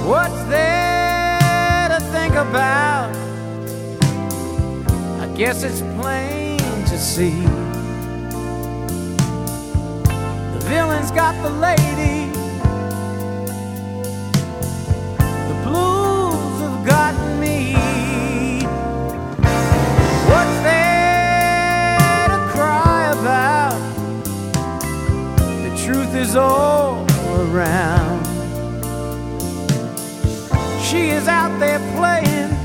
What's there to think about? I guess it's plain to see. The villain's got the lady, the blues have gotten me. What's there to cry about? The truth is all around. She is out there playing